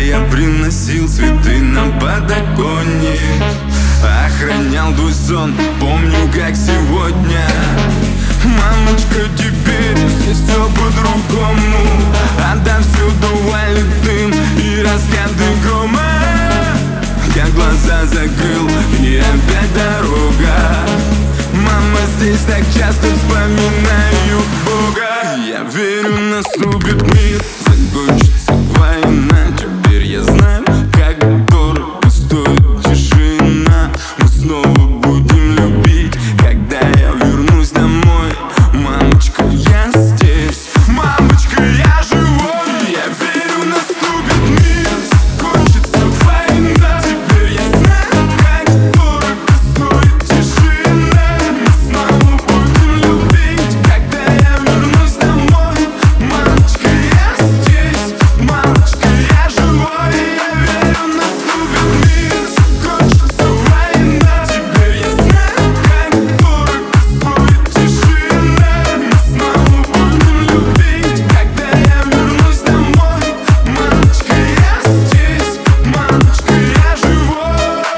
я приносил цветы на подоконник, охранял твой сон, помню как сегодня. Мамочка, теперь здесь все по-другому. Отовсюду валит дым и раскаты грома. Я глаза закрыл, и опять дорога. Мама, здесь так часто вспоминаю Бога. Я верю, наступит мир, закончится война. Теперь я знаю, как дорого стоит тишина. Мы снова будем любить, когда я вернусь домой. Мамочка, я здесь, мамочка, я живой. Я верю, наступит мир, закончится война. Теперь я знаю, как дорого стоит тишина. Мы снова будем любить, когда я вернусь домой. Мамочка, я здесь, мамочка, я живой. Я верю, наступит мир, закончится война. Теперь я знаю, как дорого стоит тишина. Мы снова будем любить, когда я вернусь домой. Мамочка, я здесь, мамочка, я живой.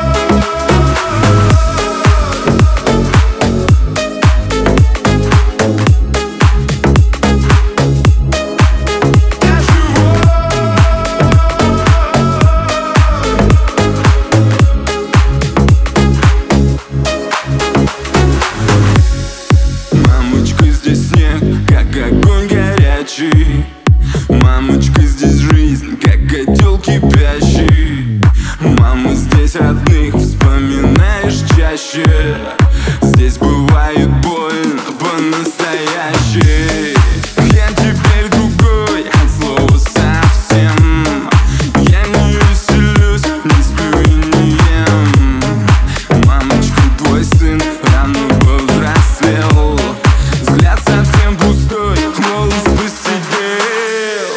Мамочка, здесь снег, как огонь горячий. Мамочка, здесь жизнь, как котел кипящий. Мама, здесь родных вспоминаешь чаще. Здесь бывает больно по-настоящей. Я теперь другой, от слова совсем. Я не веселюсь, не сплю и не ем. Мамочка, твой сын рано повзрослел. Взгляд совсем пустой, волос посидел.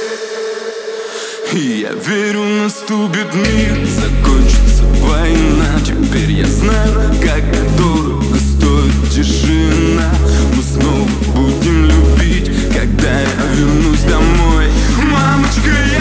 И я верю, наступит мир, закончится война. Теперь я знаю, как дорого стоит тишина. Мы снова будем любить, когда я вернусь домой. Мамочка,